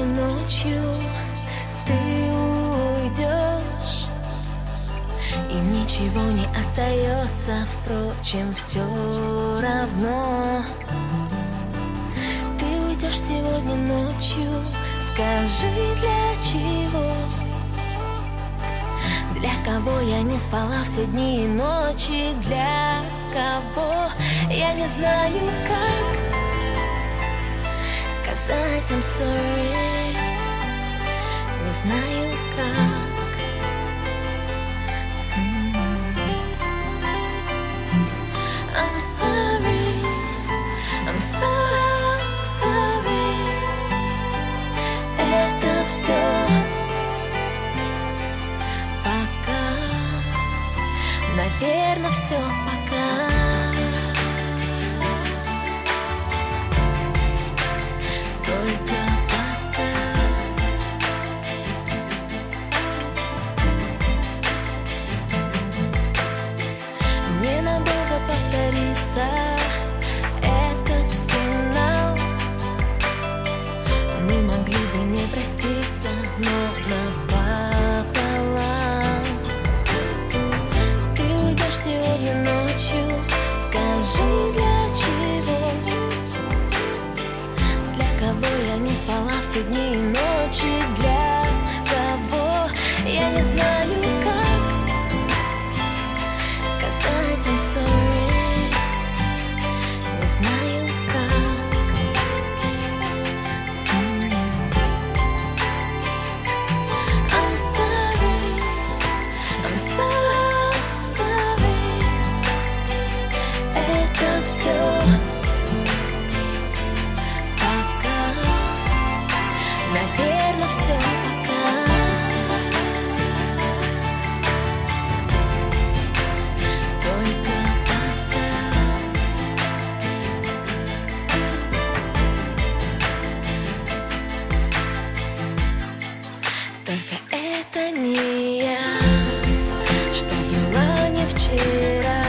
сегодня ночью ты уйдешь, им ничего не остается, впрочем, все равно. Ты уйдешь сегодня ночью, скажи, для чего? Для кого я не спала все дни и ночи? Для кого? Я не знаю, как сказать I'm sorry. Не знаю, как. I'm sorry, I'm so sorry. Это все пока, наверное, все пока. Только пока. Ненадолго повторится этот финал. Мы могли бы не проститься, но напополам. Ты уйдешь сегодня ночью, скажи, для чего? Для кого я не спала все дни и ночи? Для кого? Я не знаю, как сказать I'm sorry. Не знаю, как. I'm sorry, I'm so sorry. Это все пока, наверное, все пока. Только пока. Только это не я, что была не вчера,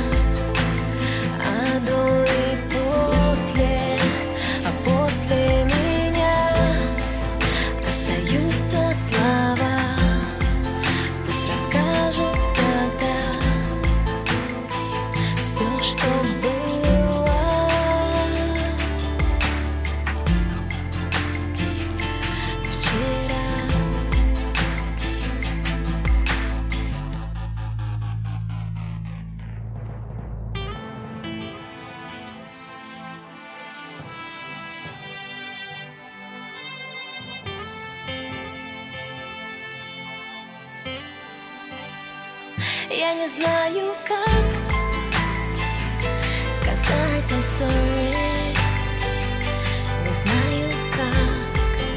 а до и после, а после меня остаются слова. Пусть расскажут тогда все, что было вчера. Я не знаю, как сказать I'm sorry. Не знаю, как.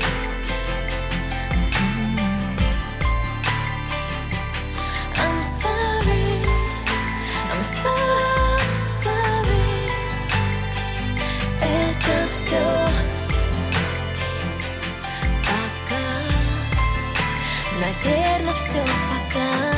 I'm sorry, I'm so sorry. Это все пока, наверное, все пока.